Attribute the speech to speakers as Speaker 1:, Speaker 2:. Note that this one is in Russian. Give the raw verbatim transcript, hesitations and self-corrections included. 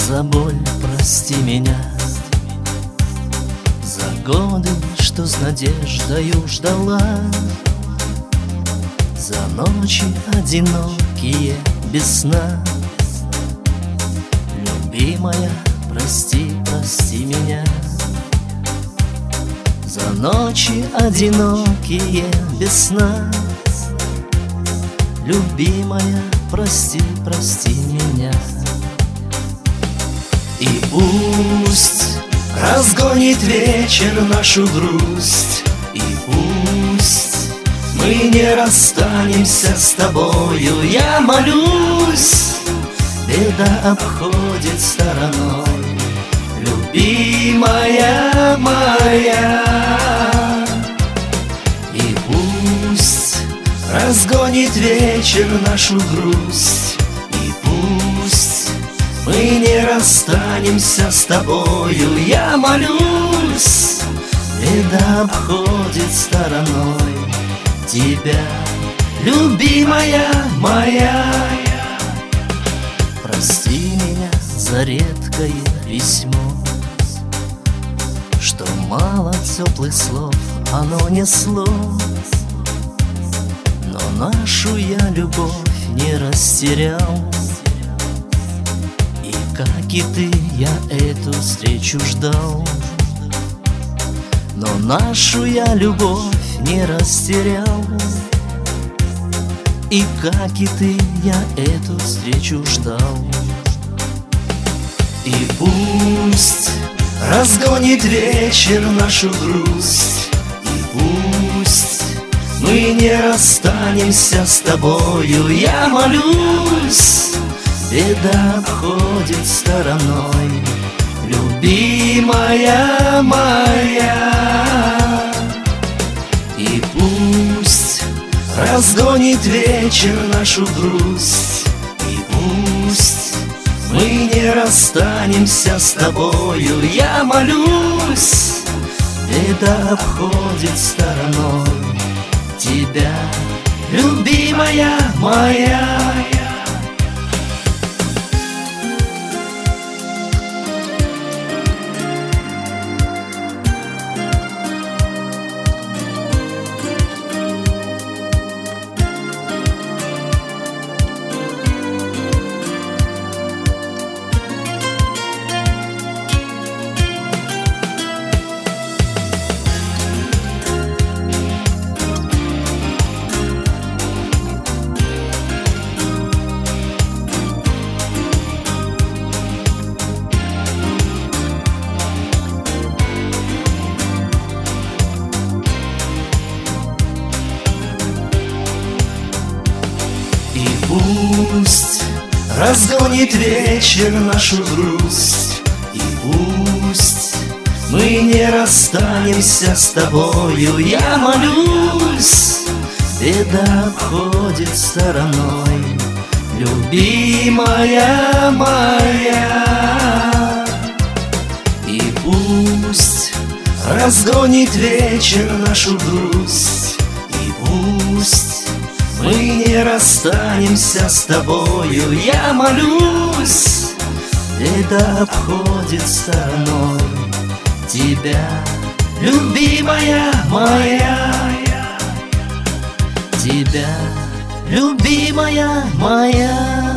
Speaker 1: за боль прости меня, за годы, что с надеждою ждала, за ночи одинокие без сна. Любимая, прости, прости меня, за ночи одинокие без сна. Любимая, прости, прости меня. И пусть разгонит вечер нашу грусть, и пусть мы не расстанемся с тобою. Я молюсь, беда обходит стороной. Любимая моя, и пусть разгонит вечер нашу грусть, и пусть мы не расстанемся с тобою. Я молюсь, беда обходит стороной тебя, любимая моя. Прости меня за редкое письмо, что мало теплых слов оно несло, но нашу я любовь не растерял. И как и ты, я эту встречу ждал, но нашу я любовь не растерял. И как и ты, я эту встречу ждал. И пусть разгонит вечер нашу грусть, и пусть мы не расстанемся с тобою. Я молюсь, беда обходит стороной. Любимая моя, и пусть разгонит вечер нашу грусть, и пусть мы не расстанемся с тобою. Я молюсь, беда обходит стороной тебя, любимая моя. Пусть разгонит вечер нашу грусть, и пусть мы не расстанемся с тобою. Я молюсь, беда обходит стороной. Любимая моя, и пусть разгонит вечер нашу грусть, и пусть мы не расстанемся с тобою. Я молюсь, беда обходит стороной тебя, любимая моя. Тебя, любимая моя.